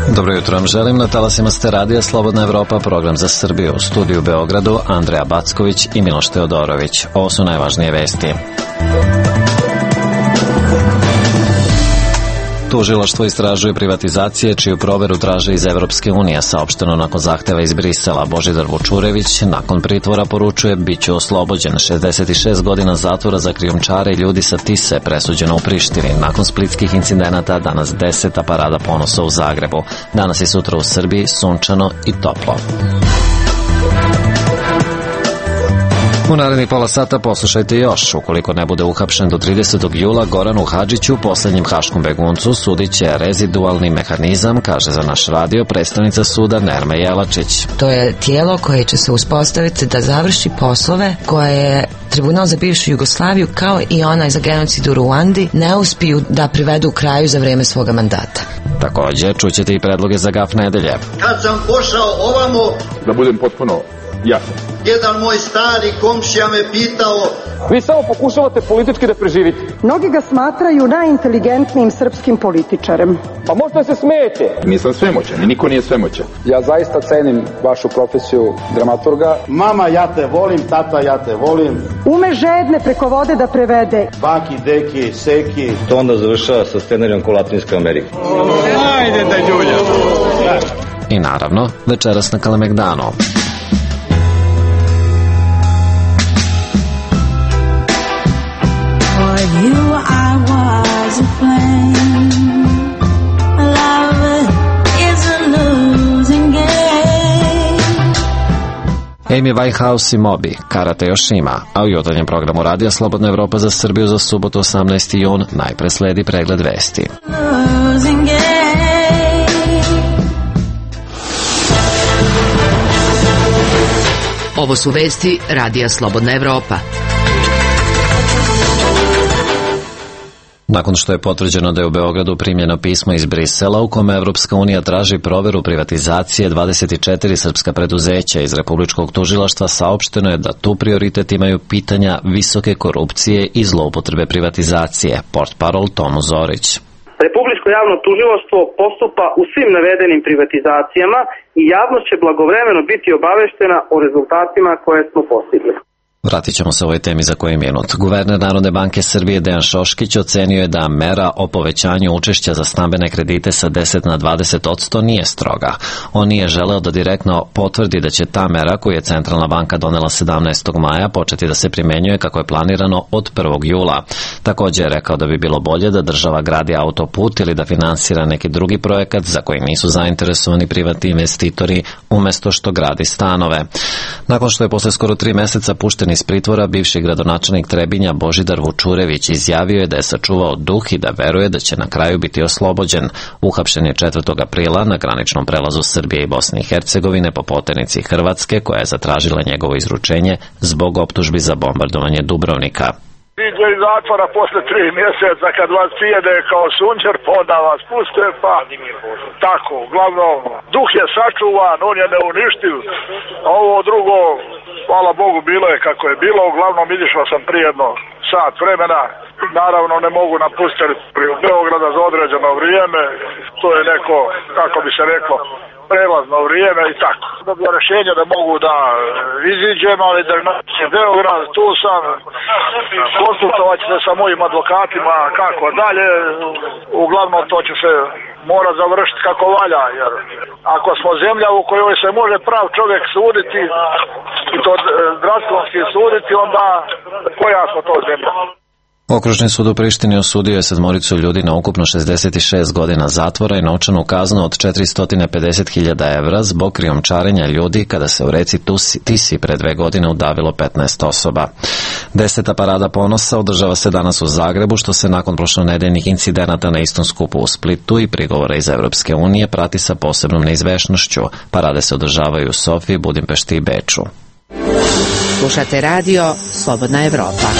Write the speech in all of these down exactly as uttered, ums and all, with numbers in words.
Dobro jutro vam želim, na talasima ste radija Slobodna Evropa, program za Srbiju. U studiju u Beogradu Andreja Backović i Miloš Teodorović. Ovo su najvažnije vesti. Tužilaštvo istražuje privatizacije čiju proveru traže iz Evropske unije, saopšteno nakon zahteva iz Brisela. Božidar Vučurević nakon pritvora poručuje biće oslobođen. šezdeset šest godina zatvora za krijumčare i ljudi sa Tise presuđeno u Prištini. Nakon splitskih incidenata danas deseta parada ponosa u Zagrebu. Danas i sutra u Srbiji sunčano i toplo. U narednih pola sata poslušajte još. Ukoliko ne bude uhapšen do tridesetog jula, Goranu Hadžiću, poslednjem haškom beguncu, sudit će rezidualni mehanizam, kaže za naš radio predstavnica suda Nerme Jelačić. To je tijelo koje će se uspostaviti da završi poslove koje je Tribunal za bivšu Jugoslaviju kao i onaj za genocid u Ruandi ne uspiju da privedu u kraju za vreme svoga mandata. Također čućete i predloge za gaf nedelje. Kad sam pošao ovamo, da budem potpuno jasno, jedan moj stari komšija me pitao: vi samo pokušavate politički da preživite. Mnogi ga smatraju najinteligentnijim srpskim političarem. Pa možda se smijete. Nisam svemoćan i niko nije svemoćan. Ja zaista cenim vašu profesiju dramaturga. Mama, ja te volim, tata, ja te volim. Ume žedne preko vode da prevede. Baki, deki, seki. To onda završava sa scenarijom ko Latinska Amerika. Ajde da ljulja. I naravno, večeras na Kalemegdanu. You, I was a flame. Love is a losing game. Amy Winehouse i Moby, Karate još ima, a u jutarnjem programu radija Slobodna Evropa za Srbiju za subotu osamnaesti jun najpre sledi pregled vesti. Losing game. Ovo su vesti radija Slobodna Evropa. Nakon što je potvrđeno da je u Beogradu primljeno pismo iz Brisela u kome Evropska unija traži proveru privatizacije dvadeset četiri srpska preduzeća iz Republičkog tužilaštva, saopšteno je da tu prioritet imaju pitanja visoke korupcije i zloupotrebe privatizacije. Portparol Tomu Zorić. Republičko javno tužilaštvo postupa u svim navedenim privatizacijama i javnost će blagovremeno biti obaveštena o rezultatima koje smo postigli. Vratit ćemo se ovoj temi za koji minut. Guverner Narodne banke Srbije Dejan Šoškić ocenio je da mera o povećanju učešća za stambene kredite sa deset na dvadeset posto nije stroga. On nije želeo da direktno potvrdi da će ta mera koju je Centralna banka donela sedamnaestog maja početi da se primenjuje kako je planirano od prvog jula. Također je rekao da bi bilo bolje da država gradi autoput ili da finansira neki drugi projekat za koji nisu zainteresovani privatni investitori umesto što gradi stanove. Nakon što je posle skoro tri meseca pušten iz pritvora, bivši gradonačelnik Trebinja Božidar Vučurević izjavio je da je sačuvao duh i da veruje da će na kraju biti oslobođen. Uhapšen je četvrtog aprila na graničnom prelazu Srbije i Bosne i Hercegovine po potenici Hrvatske, koja je zatražila njegovo izručenje zbog optužbi za bombardovanje Dubrovnika. Iđe iz zatvora posle tri mjeseca kad vas pijede kao sunčer, pa onda vas puste, pa tako, uglavnom, duh je sačuvan, on je neuništiv, a ovo drugo, hvala Bogu, bilo je kako je bilo, uglavnom izišao sam prije jedno sat vremena, naravno ne mogu napustiti Beograda za određeno vrijeme, to je neko, kako bi se reklo, prelazno vrijeme i tako. Dobio rješenje da mogu da iziđem, ali da je Beograd, tu sam, konsultovat ću se sa mojim advokatima kako dalje, uglavnom to će se mora završiti kako valja, jer ako smo zemlja u kojoj se može prav čovjek suditi i to drakonski suditi, onda koja smo to zemlja? Okružni sud u Prištini osudio je sedmoricu ljudi na ukupno šezdeset šest godina zatvora i novčanu kaznu od četiristo pedeset hiljada evra zbog krijumčarenja ljudi kada se u reci Tisi pre dve godine udavilo petnaest osoba. Deseta parada ponosa održava se danas u Zagrebu, što se nakon prošlonedeljnih incidenata na istom skupu u Splitu i prigovora iz Evropske unije prati sa posebnom neizvešnošću. Parade se održavaju u Sofiji, Budimpešti i Beču. Slušate radio Slobodna Evropa.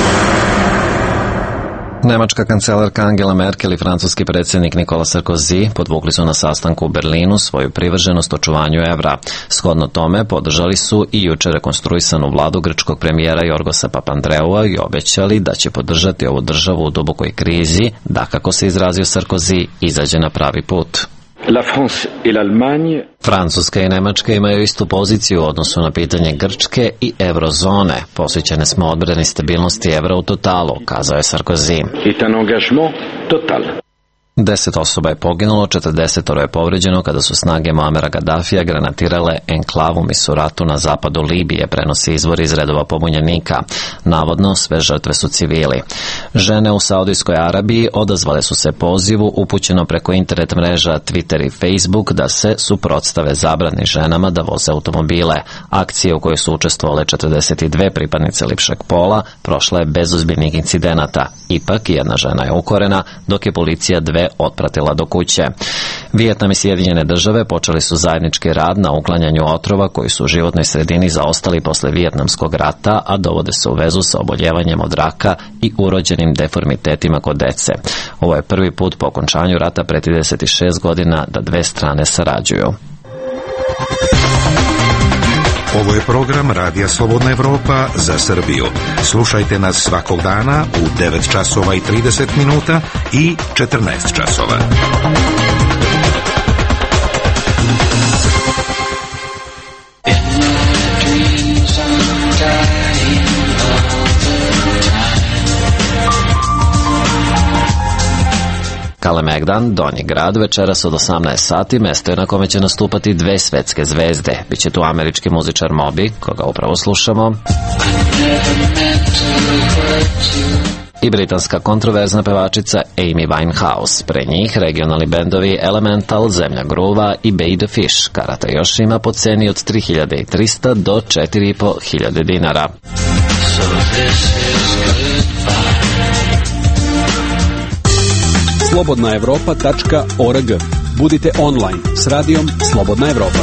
Nemačka kancelarka Angela Merkel i francuski predsjednik Nicolas Sarkozy podvukli su na sastanku u Berlinu svoju privrženost očuvanju evra. Shodno tome podržali su i juče rekonstruisanu vladu grčkog premijera Jorgosa Papandreua i obećali da će podržati ovu državu u dubokoj krizi, da, kako se izrazio Sarkozy, izađe na pravi put. La France et l'Allemagne. Francuska i Nemačka imaju istu poziciju u odnosu na pitanje Grčke i eurozone. Posvećene smo odbrani stabilnosti evra u totalu, kazao je Sarkozy. Est un engagement total. Deset osoba je poginulo, četrdesetoro je povređeno kada su snage Muamera Gaddafija granatirale enklavu Misuratu na zapadu Libije, prenosi izvor iz redova pobunjenika. Navodno, sve žrtve su civili. Žene u Saudijskoj Arabiji odazvale su se pozivu upućeno preko internet mreža Twitter i Facebook da se suprotstave zabrani ženama da voze automobile. Akcija u kojoj su učestvovale četrdeset dve pripadnice lipšeg pola prošla je bez ozbiljnih incidenata. Ipak, jedna žena je ukorena, dok je policija dve otpratila do kuće. Vijetnam i Sjedinjene države počeli su zajednički rad na uklanjanju otrova koji su u životnoj sredini zaostali posle Vijetnamskog rata, a dovode se u vezu sa oboljevanjem od raka i urođenim deformitetima kod dece. Ovo je prvi put po okončanju rata pre trideset šest godina da dve strane sarađuju. Ovo je program Radija Slobodna Evropa za Srbiju. Slušajte nas svakog dana u devet časova i trideset minuta i četrnaest časova. Kalemegdan, Donji grad, večeras od osamnaest sati, mesto je na kome će nastupati dve svetske zvezde. Biće tu američki muzičar Moby, koga upravo slušamo, i britanska kontroverzna pevačica Amy Winehouse. Pre njih regionalni bendovi Elemental, Zemlja gruva i Bay the Fish. Karata još ima po ceni od tri hiljade trista do četiri hiljade dinara. slobodna evropa tačka org. Budite online s radijom Slobodna Evropa.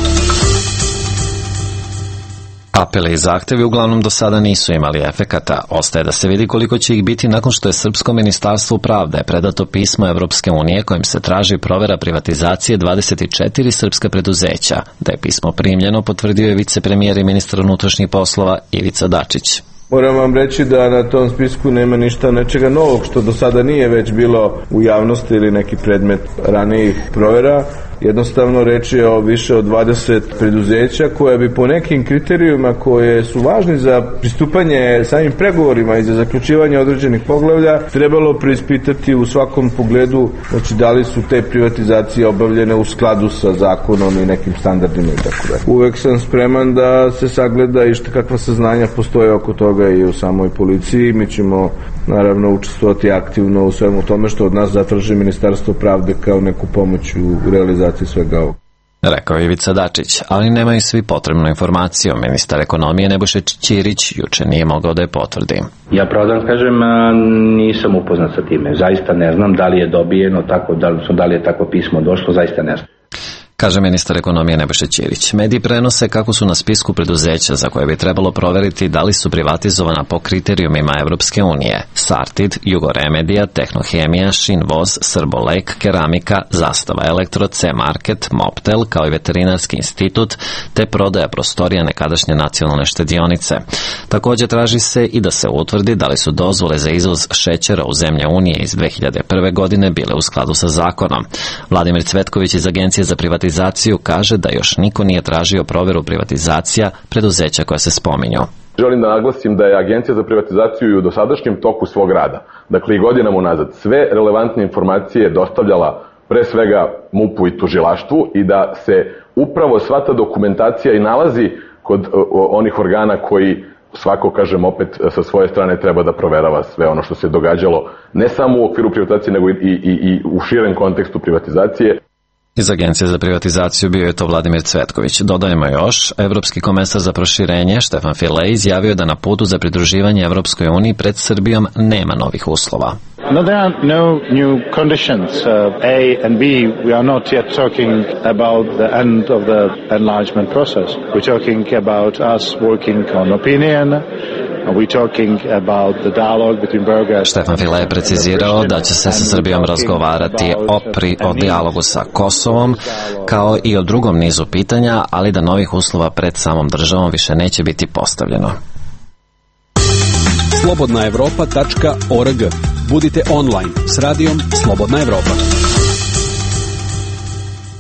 Apeli i zahtevi uglavnom do sada nisu imali efekata. Ostaje da se vidi koliko će ih biti nakon što je Srpsko ministarstvo pravde predato pismo Evropske unije kojim se traži provera privatizacije dvadeset četiri srpska preduzeća. Da je pismo primljeno, potvrdio je vicepremijer i ministar unutrašnjih poslova Ivica Dačić. Moram vam reći da na tom spisku nema ništa nečega novog što do sada nije već bilo u javnosti ili neki predmet ranijih provera. Jednostavno reč je o više od dvadeset preduzeća koje bi po nekim kriterijuma koje su važni za pristupanje samim pregovorima i za zaključivanje određenih poglavlja trebalo preispitati u svakom pogledu, znači da li su te privatizacije obavljene u skladu sa zakonom i nekim standardima i tako da. Uvek sam spreman da se sagleda i šta kakva saznanja postoje oko toga i u samoj policiji. Mi ćemo naravno učestvovati aktivno u svemu tome što od nas zatraži Ministarstvo pravde kao neku pomoć u realizaciji svega ovog. Rekao je Ivica Dačić, ali nemaju svi potrebnu informaciju. Ministar ekonomije Nebojša Ćirić juče nije mogao da je potvrdi. Ja pravo da kažem, nisam upoznat sa time. Zaista ne znam da li je dobijeno tako, da li, da li je tako pismo došlo, zaista ne znam. Kaže ministar ekonomije Nebojša Ćirić. Mediji prenose kako su na spisku preduzeća za koje bi trebalo proveriti da li su privatizovana po kriterijumima Evropske unije: Sartid, Jugoremedija, Tehnohemija, Šinvoz, Srbolek, Keramika, Zastava Elektro, C-Market, Moptel, kao i Veterinarski institut, te prodaja prostorija nekadašnje nacionalne štedionice. Također traži se i da se utvrdi da li su dozvole za izvoz šećera u zemlje Unije iz dve hiljade prve. godine bile u skladu sa zakonom. Vladimir Cvetković iz Agencije za privatizaciju kaže da još niko nije tražio proveru privatizacija preduzeća koja se spominju. Želim da naglasim da je Agencija za privatizaciju i u dosadašnjem toku svog rada, dakle i godinama unazad, sve relevantne informacije dostavljala pre svega MUP-u i tužilaštvu i da se upravo sva ta dokumentacija i nalazi kod onih organa koji svako, kažem opet, sa svoje strane treba da proverava sve ono što se događalo ne samo u okviru privatizacije nego i, i, i u širem kontekstu privatizacije. Iz Agencije za privatizaciju bio je to Vladimir Cvetković. Dodajemo još, evropski komesar za proširenje Štefan File izjavio da na putu za pridruživanje Evropskoj uniji pred Srbijom nema novih uslova. No, there are no new conditions. Uh, A and B, we are not yet talking about the end of the enlargement process. We're talking about us working on opinion. Štefan File je precizirao da će se sa Srbijom razgovarati o, pri, o dijalogu sa Kosovom, kao i o drugom nizu pitanja, ali da novih uslova pred samom državom više neće biti postavljeno. slobodna evropa tačka org. Budite online s radijom Slobodna Evropa.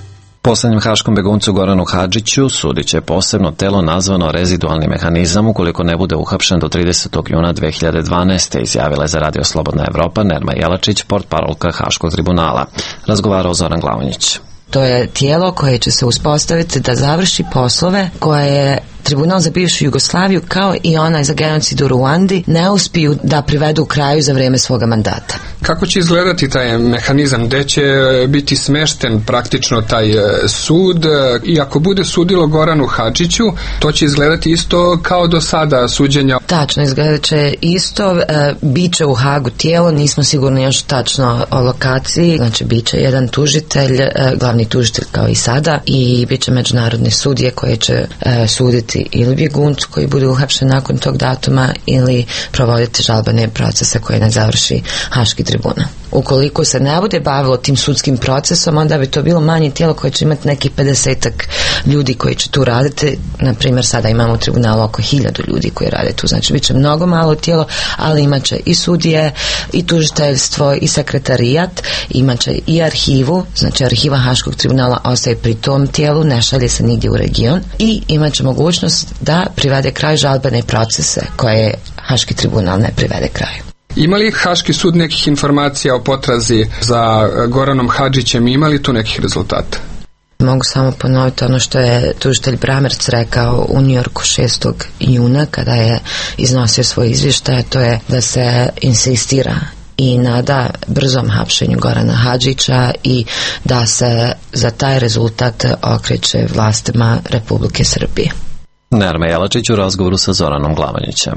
Poslednjem haškom beguncu Goranu Hadžiću sudit će posebno telo nazvano rezidualni mehanizam ukoliko ne bude uhapšen do tridesetog juna dve hiljade dvanaeste. Izjavila je za Radio Slobodna Evropa Nerma Jelačić, portparolka Haškog tribunala. Razgovarao Zoran Glavonjić. To je tijelo koje će se uspostaviti da završi poslove koje je Tribunal za bivšu Jugoslaviju kao i onaj za genocid u Ruandi ne uspiju da privedu kraju za vrijeme svoga mandata. Kako će izgledati taj mehanizam? Gde će biti smešten praktično taj sud? I ako bude sudilo Goranu Hadžiću, to će izgledati isto kao do sada suđenja? Tačno, izgledat će isto. E, biće u Hagu tijelo, nismo sigurni još tačno o lokaciji. Znači, biće jedan tužitelj, e, glavni tužitelj kao i sada, i biće međunarodni sudije koje će e, suditi ili bjeguncu koji bude uhapšen nakon tog datuma ili provoditi žalbene procese koje ne završi Haški tribunal. Ukoliko se ne bude bavilo tim sudskim procesom, onda bi to bilo manje tijelo koje će imati nekih pedesetak ljudi koji će tu raditi. Na primjer, sada imamo u tribunalu oko hiljadu ljudi koji rade tu. Znači, bit će mnogo malo tijelo, ali imat će i sudije, i tužiteljstvo, i sekretarijat, imat će i arhivu. Znači, arhiva Haškog tribunala ostaje pri tom tijelu, ne šalje se nigdje u region, i imat će mogućnost da privede kraj žalbene procese koje Haški tribunal ne privede kraju. Ima li Haški sud nekih informacija o potrazi za Goranom Hadžićem? Ima li tu nekih rezultata? Mogu samo ponoviti ono što je tužitelj Bramerc rekao u Njujorku šestog juna kada je iznosio svoj izvještaj, to je da se insistira i nada brzom hapšenju Gorana Hadžića i da se za taj rezultat okreće vlastima Republike Srbije. Nerma Jelačić u razgovoru sa Zoranom Glavonjićem.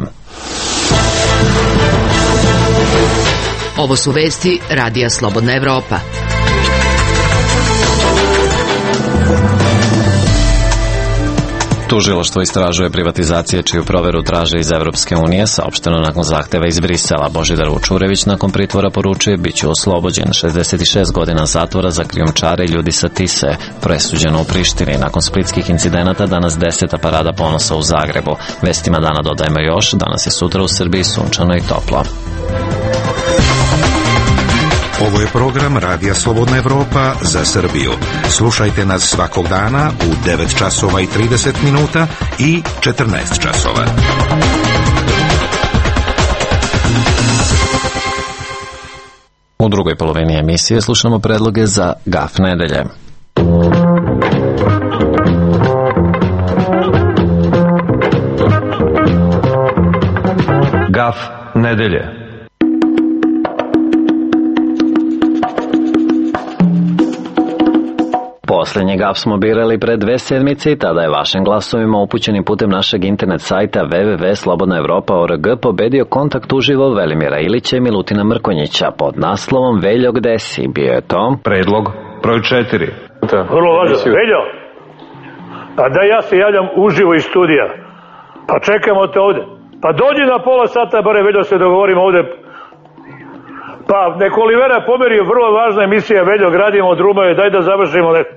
Ovo su vesti Radija Slobodna Evropa. Tužilaštvo istražuje privatizacije čiju proveru traže iz Evropske unije, saopšteno nakon zahteva iz Brisela. Božidar Vučurević nakon pritvora poručuje biće oslobođen. šezdeset šest godina zatvora za krijumčare ljudi sa Tise, presuđeno u Prištini. Nakon splitskih incidenata danas deseta parada ponosa u Zagrebu. Vestima dana dodajemo još, danas je sutra u Srbiji sunčano i toplo. Ovo je program Radija Slobodna Evropa za Srbiju. Slušajte nas svakog dana u devet časova i trideset minuta i četrnaest časova. U drugoj polovini emisije slušamo predloge za Gaf nedelje. Gaf nedelje. Posljednji gaf smo birali pre dve sedmice i tada je vašim glasovima upućenim putem našeg internet sajta w w w tačka slobodna evropa tačka org pobedio kontakt uživo Velimira Ilića i Milutina Mrkonjića pod naslovom Veljo, gde si? Bio je to predlog broj četiri. Vrlo važno. Veljo, a da ja se javljam uživo iz studija. Pa čekamo te ovde. Pa dođi na pola sata, bare Veljo, se dogovorimo ovde. Pa neko Olivera pomerio, vrlo važna emisija, Veljo, gradimo od Rumove, daj da završimo neko.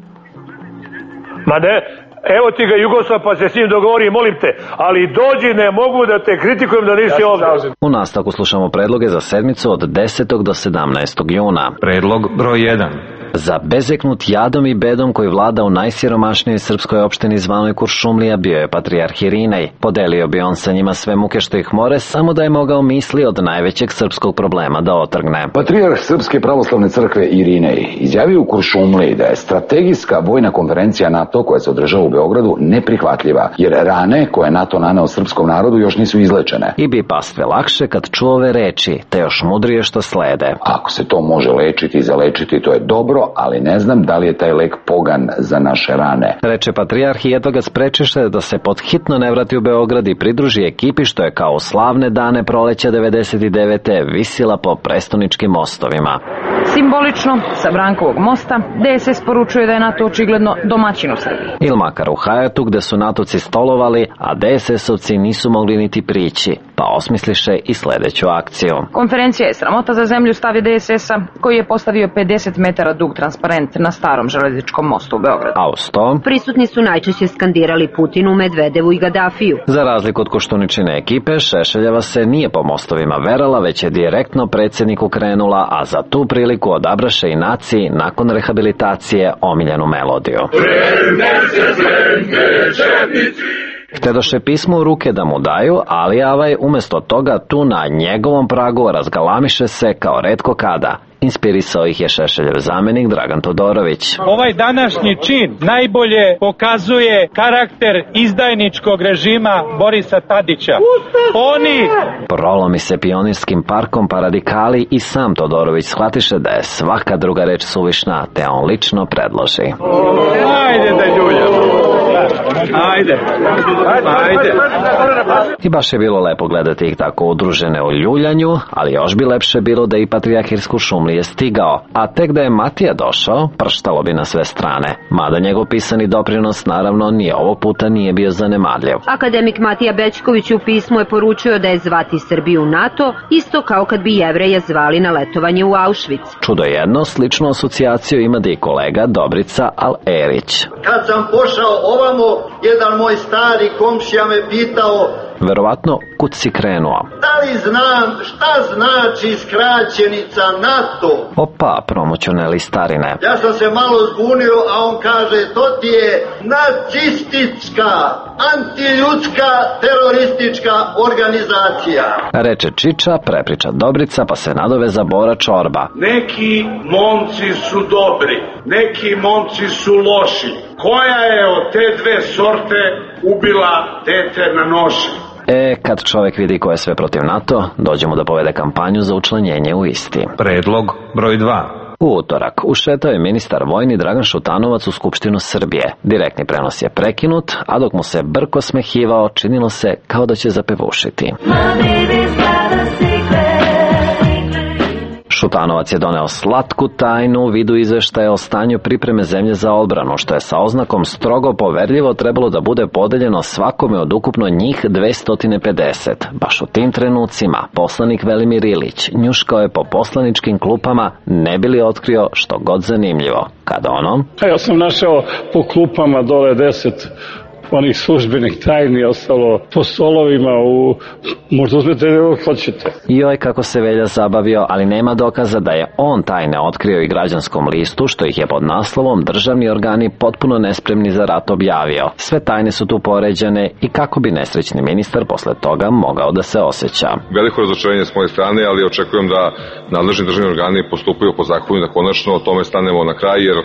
Ma ne, evo ti ga Jugoslav, pa se s njim dogovori, molim te, ali dođi, ne mogu da te kritikujem da nisi ovdje. U nastavku slušamo predloge za sedmicu od desetog do sedamnaestog juna. Predlog broj jedan. Za bezeknut jadom i bedom koji vlada u najsiromašnijoj srpskoj opštini zvanoj Kuršumlija bio je patrijarh Irinej. Podelio bi on sa njima sve muke što ih more, samo da je mogao misli od najvećeg srpskog problema da otrgne. Patrijarh Srpske pravoslavne crkve Irinej izjavio u Kuršumliji da je strategijska vojna konferencija NATO koja se održava u Beogradu neprihvatljiva, jer rane koje NATO naneo srpskom narodu još nisu izlečene. I bi pastve lakše kad čuo ove reči, te još mudrije što slede. Ako se to može lečiti i zalečiti, to je dobro, ali ne znam da li je taj lek pogan za naše rane. Reče patrijarh i jedva ga sprečiše da se podhitno ne vrati u Beograd i pridruži ekipi što je kao slavne dane proleća devedeset devete visila po prestoničkim mostovima. Simbolično, sa Brankovog mosta, D S S poručuje da je NATO očigledno domaćin u Srbiji. Ili makar u Hajatu gde su NATOci stolovali, a D S S-ovci nisu mogli niti prići, pa osmisliše i sledeću akciju. Konferencija je sramota za zemlju, stavi D S S-a, koji je postavio pedeset metara dug transparent na starom železničkom mostu u Beogradu. A uz to prisutni su najčešće skandirali Putinu, Medvedevu i Gaddafiju. Za razliku od Koštuničine ekipe, Šešeljeva se nije po mostovima verala, već je direktno predsjedniku krenula, a za tu priliku priliku odabraše i naciji nakon rehabilitacije omiljenu melodiju. Htedoše pismo u ruke da mu daju, ali Avaj umjesto toga tu na njegovom pragu razgalamiše se kao retko kada. Inspirisao ih je Šešeljev zamenik Dragan Todorović. Ovaj današnji čin najbolje pokazuje karakter izdajničkog režima Borisa Tadića. Oni... Prolomi se Pionirskim parkom pa radikali i sam Todorović shvatiše da je svaka druga reč suvišna, te on lično predloži. Ajde da ljuljamo. Ajde. Ajde. I baš je bilo lepo gledati ih tako udružene u ljuljanju, ali još bi lepše bilo da i Patrijarh Irsko-Šumlije stigao, a tek da je Matija došao, prštalo bi na sve strane. Mada njegov pisani doprinos naravno ni ovog puta nije bio zanemarljiv. Akademik Matija Bećković u pismu je poručio da je zvati Srbiju u NATO, isto kao kad bi Jevreje zvali na letovanje u Auschwitz. Čudo jedno, sličnu asocijaciju ima da i kolega Dobrica Al-Erić. Kad sam pošao ovamo, jedan moj stari komšija me pitao: verovatno, kud si krenuo? Da li znam šta znači skraćenica NATO? Opa, promocioneli starine. Ja sam se malo zbunio, a on kaže: to ti je nacistička, antiljudska, teroristička organizacija. Reče Čiča, prepriča Dobrica, pa se nadoveza Bora Čorba. Neki momci su dobri, neki momci su loši. Koja je od te dve sorte ubila dete na noši? E, kad čovjek vidi ko je sve protiv NATO, dođe mu da povede kampanju za učlanjenje u isti. Predlog broj dva. U utorak ušetao je ministar vojni Dragan Šutanovac u Skupštinu Srbije. Direktni prenos je prekinut, a dok mu se brko smehivao, činilo se kao da će zapevušiti. Šutanovac je doneo slatku tajnu u vidu izveštaja o stanju pripreme zemlje za odbranu, što je sa oznakom strogo poverljivo trebalo da bude podeljeno svakome od ukupno njih dvesta pedeset. Baš u tim trenucima poslanik Velimir Ilić njuškao je po poslaničkim klupama, ne bi li otkrio što god zanimljivo. Kada ono... Ja sam našao po klupama dole deset onih službenih tajni ostalo po stolovima u... možda uzmete evo hoćete. Joj, kako se Velja zabavio, ali nema dokaza da je on tajne otkrio i Građanskom listu, što ih je pod naslovom Državni organi potpuno nespremni za rat objavio. Sve tajne su tu poređane i kako bi nesrećni ministar posle toga mogao da se osjeća. Veliko razočarenje s moje strane, ali očekujem da nadležni državni organi postupaju po zakonu i da konačno o tome stanemo na kraj, jer...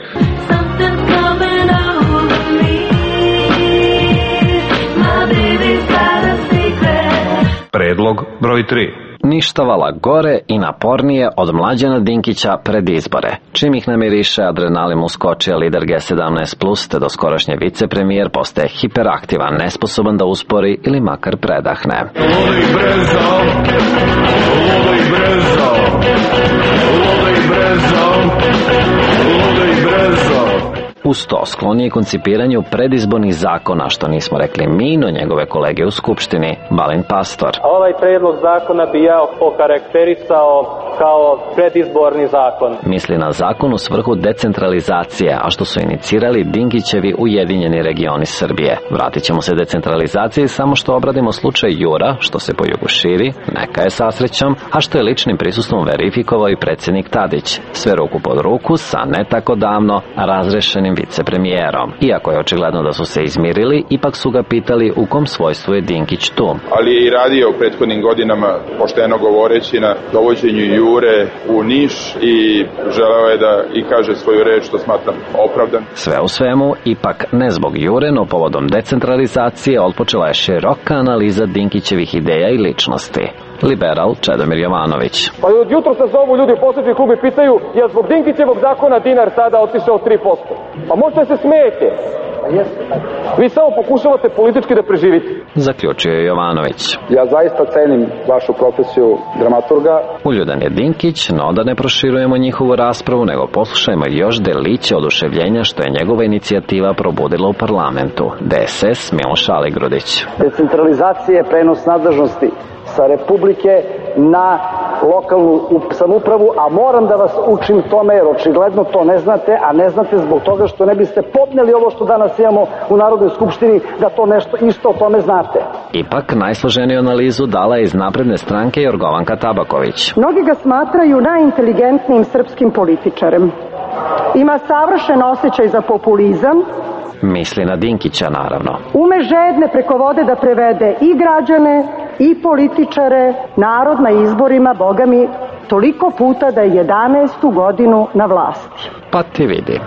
Predlog broj tri. Ništa vala gore i napornije od Mlađana Dinkića pred izbore. Čim ih namiriše, adrenalin mu skočio lider G sedamnaest plus, te doskorašnji vicepremijer postaje hiperaktivan, nesposoban da uspori ili makar predahne. Lodaj brzo, lodaj brzo, lodaj brzo, lodaj brzo. Uz to sklonije koncipiranju predizbornih zakona, što nismo rekli mi, no njegove kolege u Skupštini, Balin Pastor. Ovaj predlog zakona bi ja okarakterisao kao predizborni zakon. Misli na zakon u svrhu decentralizacije, a što su inicirali Dinkićevi Ujedinjeni regioni Srbije. Vratit ćemo se decentralizaciji, samo što obradimo slučaj Jura, što se po jugu širi, neka je sa srećom, a što je ličnim prisustvom verifikovao i predsjednik Tadić. Sve ruku pod ruku sa ne tako davno razrešenim vicepremijerom. Iako je očigledno da su se izmirili, ipak su ga pitali u kom svojstvu je Dinkić tu. Ali je i radio u prethodnim godinama, pošteno govoreći, na dovođenju Jure u Niš i želeo je da i kaže svoju reč, što smatram opravdan. Sve u svemu, ipak ne zbog Jure, no povodom decentralizacije otpočela je široka analiza Dinkićevih ideja i ličnosti. Liberal Čedomir Jovanović. Pa od jutro se zovu ljudi u poslednji klub i pitaju je zbog Dinkićevog zakona dinar sada otišao tri posto. Pa možete se smijete. Vi samo pokušavate politički da preživite. Zaključio je Jovanović. Ja zaista cenim vašu profesiju dramaturga. Uljudan je Dinkić, no da ne proširujemo njihovu raspravu, nego poslušajmo još deliće oduševljenja što je njegova inicijativa probudila u parlamentu. D S S Miloš Aligrudić. Decentralizacija je prenos nadležnosti sa Republike na lokalnu samoupravu, a moram da vas učim tome jer očigledno to ne znate, a ne znate zbog toga što ne biste podneli ovo što danas imamo u Narodnoj skupštini, da to nešto isto o tome znate. Ipak, najsloženiju analizu dala je iz Napredne stranke Jorgovanka Tabaković. Mnogi ga smatraju najinteligentnijim srpskim političarem. Ima savršen osjećaj za populizam. Misli na Dinkića, naravno. Ume žedne preko vode da prevede i građane, i političare, narod na izborima, boga mi, toliko puta da je jedanaestu godinu na vlasti. Pa ti vidi.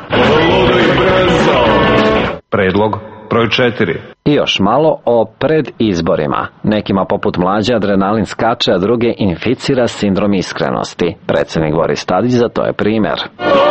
Predlog broj četiri. I još malo o predizborima. Nekima poput Mlađe adrenalin skače, a druge inficira sindrom iskrenosti. Predsjednik Boris Tadić za to je primjer.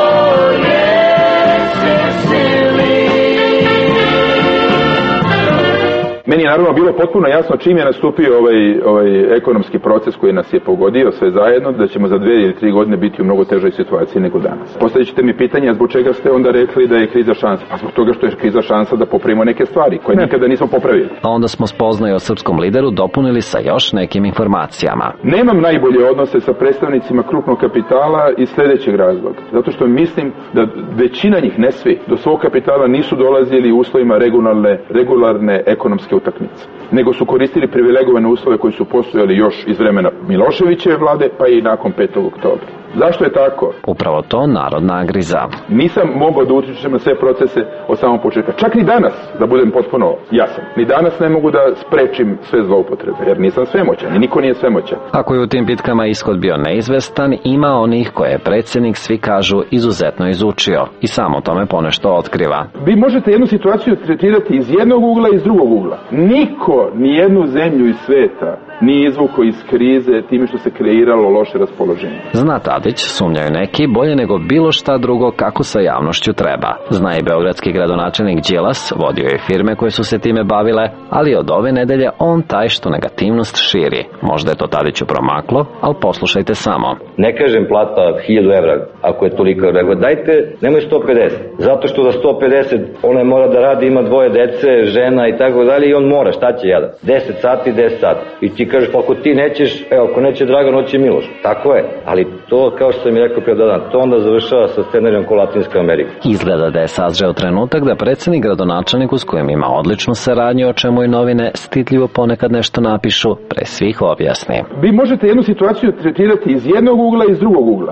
Meni je naravno bilo potpuno jasno čim je nastupio ovaj, ovaj ekonomski proces koji nas je pogodio sve zajedno, da ćemo za dve ili tri godine biti u mnogo težoj situaciji nego danas. Postavit ćete mi pitanje, zbog čega ste onda rekli da je kriza šansa? Pa zbog toga što je kriza šansa da popravimo neke stvari koje ne. nikada nismo popravili. A onda smo spoznaju o srpskom lideru dopunili sa još nekim informacijama. Nemam najbolje odnose sa predstavnicima krupnog kapitala iz sljedećeg razloga. Zato što mislim da većina njih, ne svi, do svog kapitala nisu dolazili u uslovima regularne, regularne ekonomske utakmice, nego su koristili privilegovane uslove koji su postojali još iz vremena Miloševićeve vlade, pa i nakon petog oktobra. Zašto je tako? Upravo to narod nagriza. Nisam mogao da utičem na sve procese od samog početka. Čak ni danas, da budem potpuno jasan. Ni danas ne mogu da sprečim sve zloupotrebe, jer nisam svemoćan i niko nije svemoćan. Ako je u tim bitkama ishod bio neizvestan, ima onih koje je predsjednik, svi kažu, izuzetno izučio i samo tome ponešto otkriva. Vi možete jednu situaciju tretirati iz jednog ugla i iz drugog ugla. Niko, ni jednu zemlju iz sveta nije izvuko iz krize time što se kreiralo loše raspoloženje. Zna Tadić, sumnjaju neki, bolje nego bilo šta drugo kako sa javnošću treba. Zna i beogradski gradonačelnik Đilas, vodio je firme koje su se time bavile, ali od ove nedelje on taj što negativnost širi. Možda je to Tadiću promaklo, ali poslušajte samo. Ne kažem plata hiljadu evra, ako je toliko, nego dajte, nemoj sto pedeset. Zato što za sto pedeset ona mora da radi, ima dvoje dece, žena i tako dalje i on mora, šta će jadan? deset sati, deset sati. I ti kažeš, pa ako ti nećeš, evo, ako neće Dragan, hoće Miloš. Tako je, ali to, kao što sam mi rekao prije dan, to onda završava sa scenarijom ko Latinska Amerika. Izgleda da je sazreo trenutak da predsjednik gradonačelniku s kojim ima odličnu saradnju, o čemu i novine stidljivo ponekad nešto napišu, pre svih objasni. Vi možete jednu situaciju tretirati iz jednog ugla i iz drugog ugla.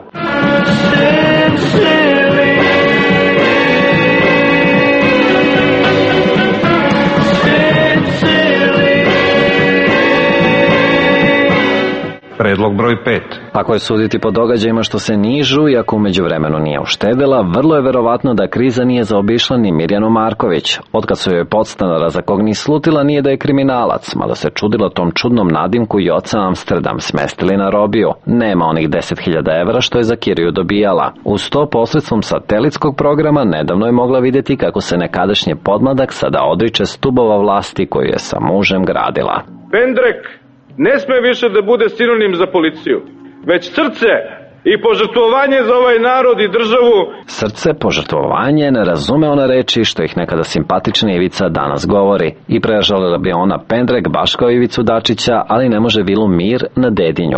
Predlog broj pet. Ako je suditi po događajima što se nižu i ako umeđu vremenu nije uštedela, vrlo je verovatno da kriza nije zaobišla ni Mirjanu Marković. Otkad su joj podstanara za kog ni slutila nije da je kriminalac, mada se čudila tom čudnom nadimku i oca Amsterdam smestili na robiju. Nema onih deset hiljada evra što je za kiriju dobijala. Uz to posredstvom satelitskog programa nedavno je mogla vidjeti kako se nekadašnji podmladak sada odriče stubova vlasti koju je sa mužem gradila. Pendrek ne sme više da bude sinonim za policiju, već srce i požrtvovanje za ovaj narod i državu. Srce, požrtvovanje, ne razume ona reči što ih nekada simpatični Ivica danas govori i prežalila bi ona Pendrek baš kao Ivicu Dačića, ali ne može vilu Mir na Dedinju.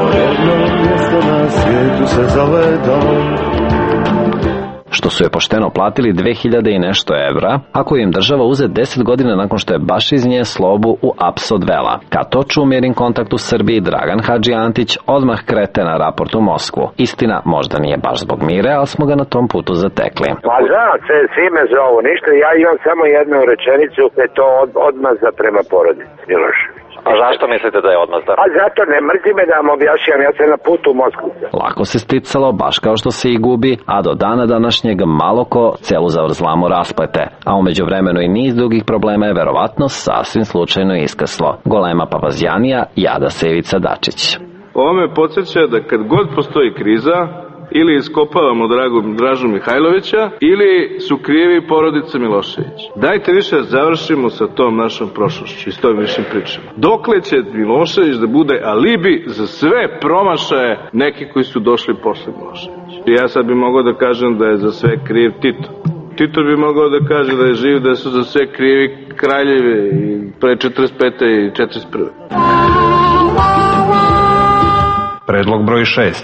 Što su je pošteno platili dve hiljade i nešto evra, ako im država uze deset godina nakon što je baš iz nje slobu u aps odvela. Kad toču u mirin kontakt u Srbiji, Dragan Hadži Antić odmah krete na raport u Moskvu. Istina, možda nije baš zbog Mire, ali smo ga na tom putu zatekli. Pa znam, svi me zovu, ništa, ja imam samo jednu rečenicu, je to od, odmazda prema porodici Milošević. A zašto mislite da je odmazda? Pa zato ne mrzi me da vam objašnjam, ja sam na putu u Moskvu. Lako se sticalo, baš kao što se i gubi, a do dana današnjeg malo ko celu zavrzlamu rasplete. A umeđu vremenu i niz drugih problema je verovatno sasvim slučajno iskrslo. Golema papazjanija jada se Ivica Dačić. Ovo me podsjeća da kad god postoji kriza, ili iskopavamo Dragu, Dražu Mihajlovića, ili su krivi porodice Milošević. Dajte više završimo sa tom našom prošlošću i s tom višim pričama. Dokle će Milošević da bude alibi za sve promašaje neki koji su došli posle Miloševića? I ja sad bi mogao da kažem da je za sve kriv Tito. Tito bi mogao da kaže da je živ, da su za sve krivi kraljevi i pre četrdeset pete i četrdeset prve. Predlog broj šest.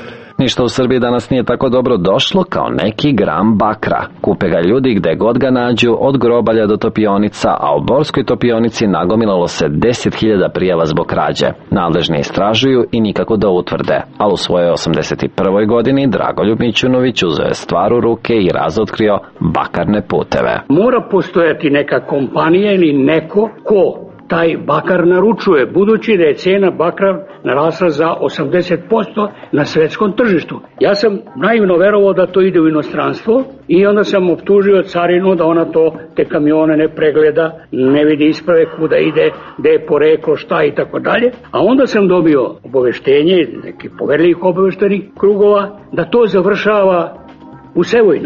Ništa u Srbiji danas nije tako dobro došlo kao neki gram bakra. Kupe ga ljudi gde god ga nađu, od grobalja do topionica, a u Borskoj topionici nagomilalo se deset hiljada prijava zbog krađe. Nadležni istražuju i nikako da utvrde, ali u svojoj osamdeset prvoj godini Dragoljub Mićunović uzeo je stvar u ruke i razotkrio bakarne puteve. Mora postojati neka kompanija ili neko ko taj bakar naručuje, budući da je cena bakra narasla za osamdeset posto na svetskom tržištu. Ja sam naivno verovao da to ide u inostranstvo i onda sam optužio carinu da ona to, te kamione ne pregleda, ne vidi isprave kuda ide, gde je poreklo, šta i tako dalje. A onda sam dobio obaveštenje, neki poverljivih obaveštenih krugova, da to završava u Sevojnu,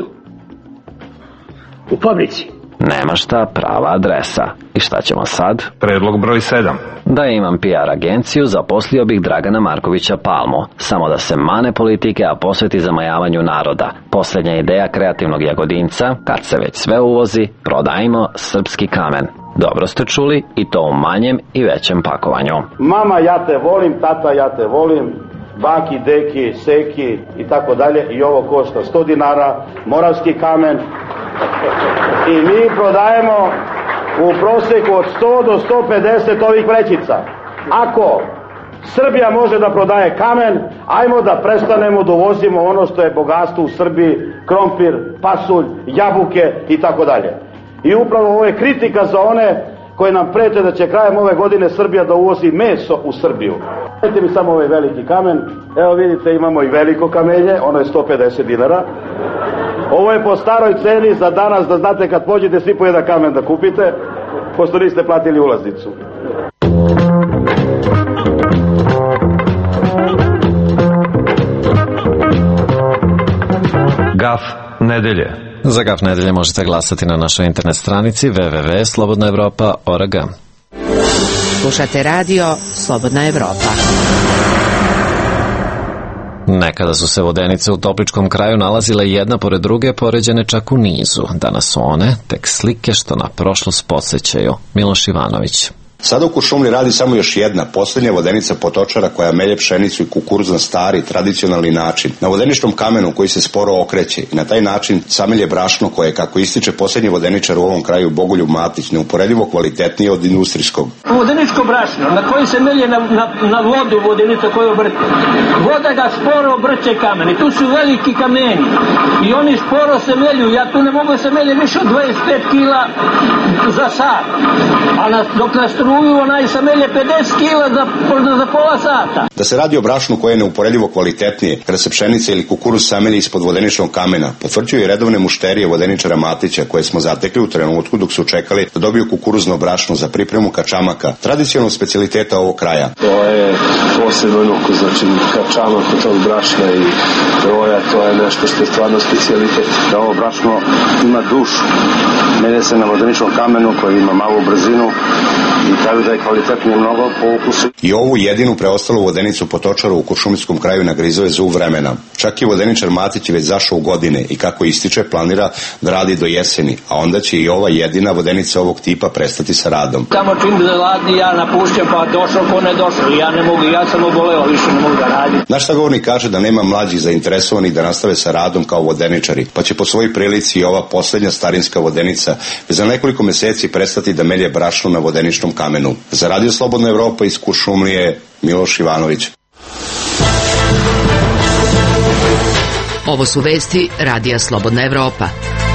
u fabrici. Nema šta, prava adresa. I šta ćemo sad? Predlog broj sedam. Da imam P R agenciju, zaposlio bih Dragana Markovića Palmu. Samo da se mane politike, a posveti zamajavanju naroda. Posljednja ideja kreativnog Jagodinca, kad se već sve uvozi, prodajmo srpski kamen. Dobro ste čuli, i to u manjem i većem pakovanju. Mama, ja te volim, tata, ja te volim, baki, deki, seki i tako dalje. I ovo košta sto dinara, moravski kamen. I mi prodajemo u proseku od sto do sto pedeset ovih vrećica. Ako Srbija može da prodaje kamen, ajmo da prestanemo da uvozimo ono što je bogatstvo u Srbiji, krompir, pasulj, jabuke i tako dalje. I upravo ovo je kritika za one koje nam prete da će krajem ove godine Srbija da uvozi meso u Srbiju. Vidite mi samo ovaj veliki kamen. Evo vidite, imamo i veliko kamenje, ono je sto pedeset dinara. Ovo je po staroj ceni za danas, da znate kad pođete svi po jedan kamen da kupite, pošto niste platili ulaznicu. Gaf nedelje. Za Gaf nedelje možete glasati na našoj internet stranici w w w tačka slobodna evropa tačka org. Slušate radio Slobodna Evropa. Nekada su se vodenice u Topličkom kraju nalazile jedna pored druge, poređene čak u nizu. Danas su one tek slike što na prošlost podsjećaju. Miloš Ivanović. Sada u Kuršumliji radi samo još jedna, posljednja vodenica potočara koja melje pšenicu i kukuruz na stari, tradicionalni način. Na vodeničnom kamenu koji se sporo okreće i na taj način samelje brašno koje, kako ističe posljednji vodeničar u ovom kraju Bogoljub Matić, neuporedivo kvalitetnije od industrijskog. Vodeničko brašno na koji se melje na, na, na vodu vodenica koju obrte. Voda ga sporo obrće kamen i tu su veliki kameni i oni sporo se melju. Ja tu ne mogu da se melje više od dvadeset pet kila za sat, a na, dok na struju onaj se melje pedeset kila za, za pola sata. Da se radi o brašnu koje je neuporedivo kvalitetnije, kada se pšenica ili kukuruz samelji ispod vodeničnog kamena, potvrđuju i redovne mušterije vodeničara Matića koje smo zatekli u trenutku dok su čekali da dobiju kukuruzno brašno za pripremu kačamaka, tradicionalnog specijaliteta ovog kraja. To je posebno oko, znači kačamak od tog brašna i roja, to je nešto što je stvarno specijalitet. Da ovo brašno ima dušu, melje se na vodeničnom kamenu koji ima malu brzinu i kažu da je kvalitetnije mnogo po ukusu. I ovu jedinu preostalu vodenicu potočaru u Kuršumlijskom kraju nagrizao je zub vremena. Čak i vodeničar Matić je već zašao u godine i kako ističe planira da radi do jeseni, a onda će i ova jedina vodenica ovog tipa prestati sa radom. Tamo čim zaladni ja napušćam, pa došao ko ne došao, ja ne mogu, ja sam oboleo, više ne mogu da radim. Naš sagovornik kaže da nema mlađih zainteresovanih da nastave sa radom kao vodeničari, pa će po svojoj prilici i ova poslednja starinska vodenica za nekoliko meseci prestati da melje brašno na vodeničnom kamenu. Za Radio Slobodna Evropa iz Kuršumlije, Miloš Ivanović. Ovo su vesti Radija Slobodna Evropa.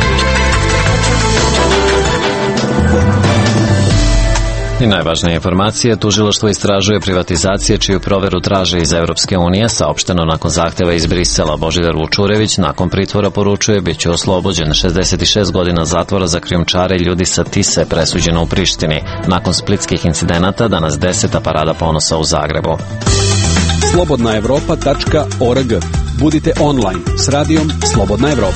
I najvažnije informacije, tužilaštvo istražuje privatizacije čiju proveru traže iz Evropske unije, saopšteno nakon zahteva iz Brisela. Božidar Vučurević nakon pritvora poručuje bit će oslobođen. šezdeset šest godina zatvora za krijumčare ljudi sa Tise presuđeno u Prištini. Nakon splitskih incidenata danas deseta parada ponosa u Zagrebu. slobodna evropa tačka org. Budite online s radijom Slobodna Evropa.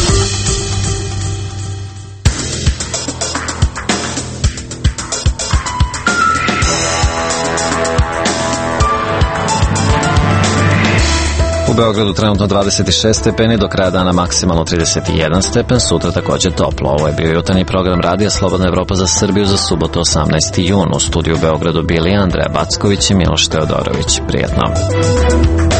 U Beogradu trenutno dvadeset šest stepeni, do kraja dana maksimalno trideset jedan stepen, sutra također toplo. Ovo je bio jutarnji program Radija Slobodna Evropa za Srbiju za subotu osamnaesti jun. U studiju u Beogradu bili Andreja Backović i Miloš Teodorović. Prijetno.